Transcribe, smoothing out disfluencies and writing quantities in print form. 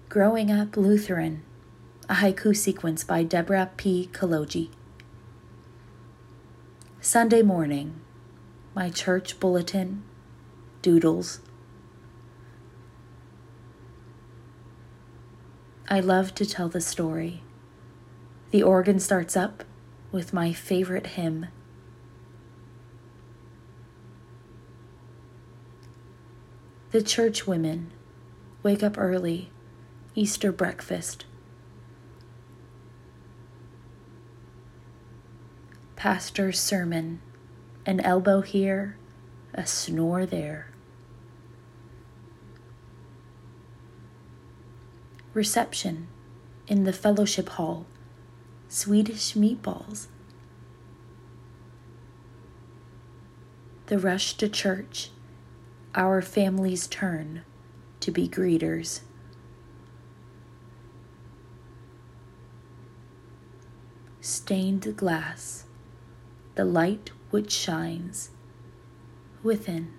Growing Up Lutheran, a haiku sequence by Deborah P. Kaloji. Sunday morning, my church bulletin, doodles. I love to tell the story. The organ starts up with my favorite hymn. The church women wake up early, Easter breakfast. Pastor's sermon, an elbow here, a snore there. Reception in the fellowship hall, Swedish meatballs. The rush to church, our family's turn to be greeters. Stained glass, the light which shines within.